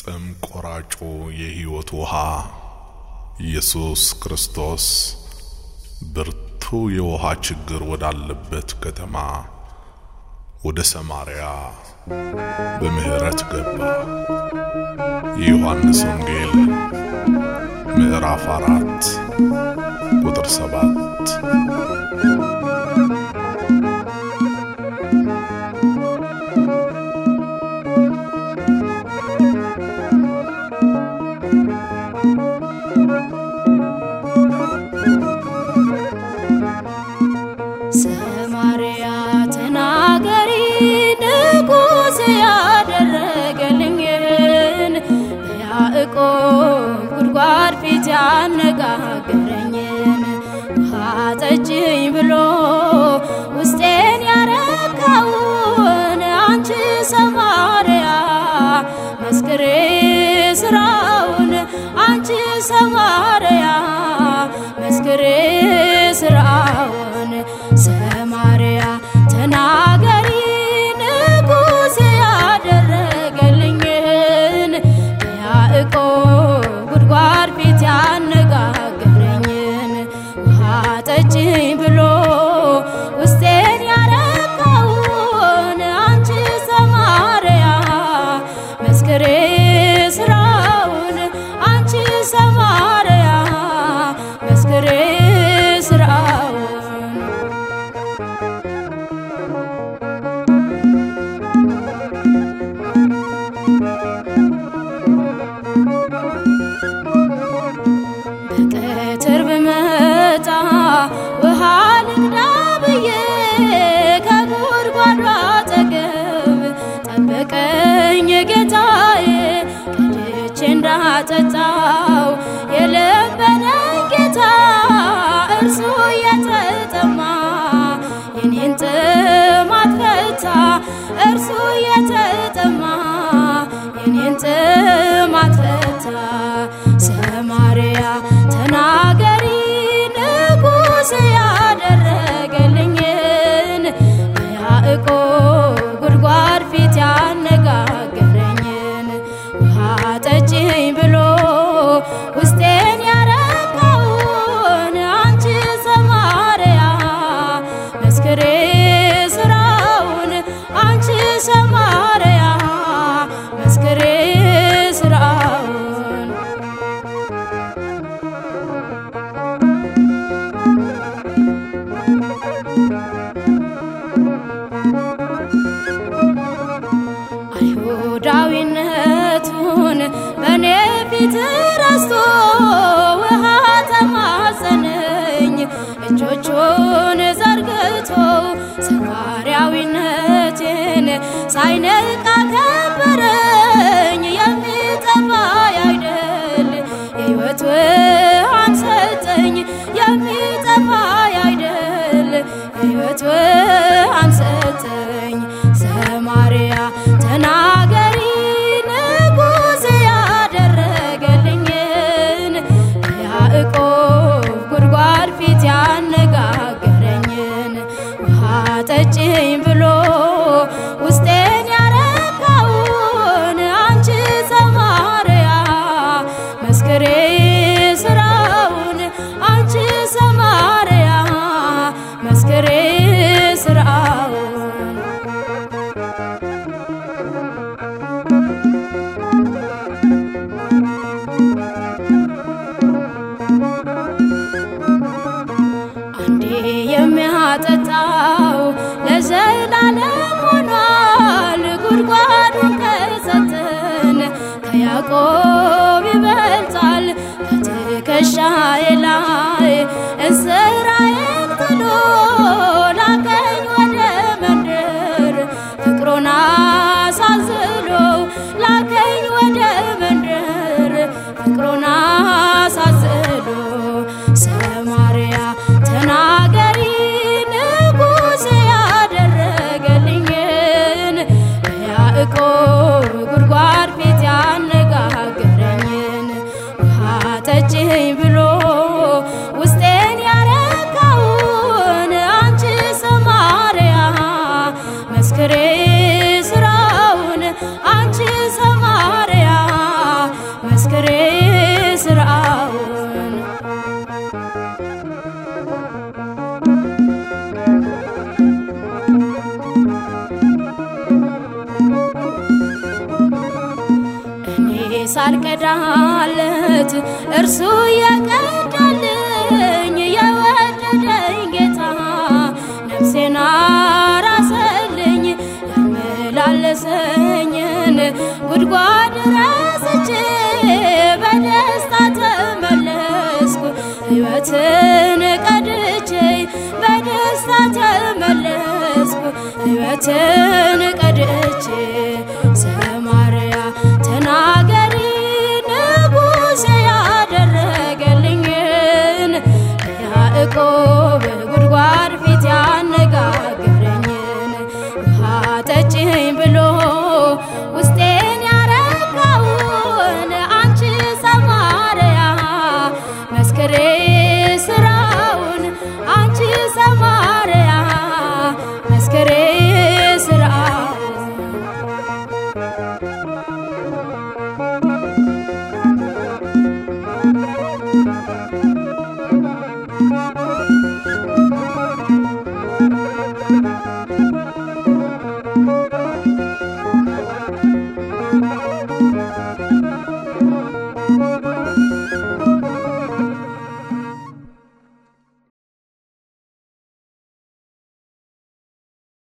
ጥም ቆራጩ የሕይወት ውሃ ኢየሱስ ክርስቶስ ብርቱ የውሃ ችግር ወዳለበት ከተማ ወደ ሰማርያ በምህረት ገባ። የዮሐንስ ወንጌል ምዕራፍ 4 ቁጥር 7። ሰማርያ ተናገሪ ንጉሥ ያደረገልኝን በያዕቆብ ጉድጓድ ፊት ያነጋገረኝን ውሃ ጠጪኝ ብሎ ውስጤን ያረካውን አንቺ ሰማርያ መስክሬ ስራውን አንቺ ሰማርያ መስክሬ ስራውን ሰማርያ ተናገሪ ንጉሥ ያደረገልኝን በያዕቆብ ጉድጓድ ፊት ያነጋገረኝን ውሃ ጠጪኝ ብሎ ውስጤን ያረካውን አንቺ ሰማርያ መስክሬ ስራውን አንቺ ሰማርያ መስክሬ ስራውን በቀትር ብመጣ ውሃ ልቅዳ ብዬ ከጉድጓዱ አጠገብ ጠበቀኝ ጌታዬ ቀድቼ እንዳጠጣው የለበነኝ ጌታ እርሱ የተጠማ የኔን ጥማት ፈታ እርሱ የተጠማ የኔን ጥማት ፈታ ሰማርያ ተናገሪ ንጉሥ ያደረገልኝን በያዕቆብ ጉድጓድ ፊት ያነጋገረኝን ውሃ ጠጪኝ ብሎ ውስጤን ያረካውን አንቺ ሰማርያ መስክሬ ስራውን አንቺ ሰማርያ መስክሬ ስራውን አይሁዳዊነቱን በኔ ፊት ረስቶ ውሃ ተማጸነኝ እጆቹን ዘርግቶ ሰማርያዊነቴን ሳይነቃ ከበረኝ የሚጠፋ አይደል የሕይወት ውሃን ሰጠኝ የሚጠፋ አይደል የሕይወት ውሃን ሰጠኝ ሰማርያ ተናገሪ ንጉሥ ያደረገልኝን በያዕቆብ ጉድጓድ ፊት ያነጋገረኝን ውሃ ጠጪኝ ብሎ ውስጤን ያረካውን አንቺ ሰማርያ መስክሬ ስራውን አንቺ ሰማርያ መስክሬ ስራውን አንዴ የሚያጠጣው ለዘላለም ሆኗል ጉድጓዱን ከሰጠን ከያዕቆብ ይበልጣል ከትከሻዬ ላይ እንስራዬን ጥሎ ላከኝ ወደ መንደር ፍቅሩን አሳዝሎ ላከኝ ወደ መንደር ፍቅሩን አሳዝሎ ሰማርያ ተናገሪ ንጉሥ ያደረገልኝን በያዕቆብ ጉድጓድ ፊት ያነጋገረኝን እኔ ሳልቀዳለት እርሱ የቀዳልኝ የወደደኝ ጌታ ነፍሴን አራሰልኝ ያመላለሰኝን ጉድጓድ ረስቼ በደስታ ተመለስኩ ሕይወትን ቀድቼ በደስታ ተመለስኩ ሕይወትን ቀድቼ ሰማርያ ተናገሪ ንጉሴ ያደረገልኝን ያዕቆብ ጉድጓድ ፊት ያነጋገረኝን ውሃ ጠጪኝ ብሎ ውስጤን ያረካውን አንቺ ሰማርያ መስክሬ ስራውን አንቺ ሰማርያ መስክሬ